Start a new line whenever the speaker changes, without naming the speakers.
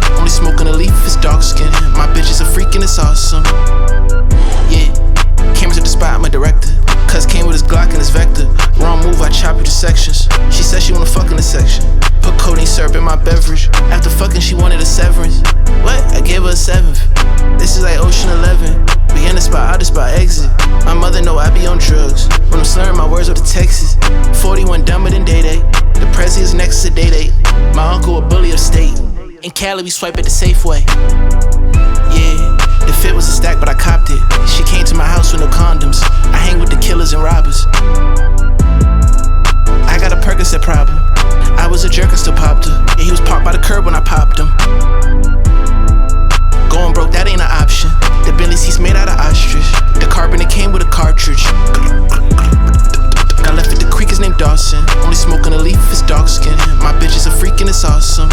Only smoking a leaf if it's dark skin. My bitch is a freak and it's awesome. Yeah, cameras at the spot, I'm a director. Cuz came with his Glock and his Vector. Wrong move, I chop you to sections. She said she wanna fuck in the section. Put codeine syrup in my beverage. After fucking, she wanted a severance. What? I gave her a 7th. This is like Ocean 11. We in the spot, out the spot, exit. My mother know I be on drugs. When I'm slurring my words up to Texas. 41 dumber than Day Day. The Prezi is next to Day Day. My uncle a bully of the state. In Cali, we swipe at the Safeway. Yeah, the fit was a stack, but I copped it. She came to my house with no condoms. I hang with the killers and robbers. I got a Percocet problem. I was a jerk and still popped her. Yeah, he was parked by the curb when I popped him. Going broke, that ain't an option. The Bentley seats made out of ostrich. The carbon, it came with a cartridge. Got left at the creek, his name Dawson. Only smoking a leaf if it's dark skin. My bitch is a freak and it's awesome.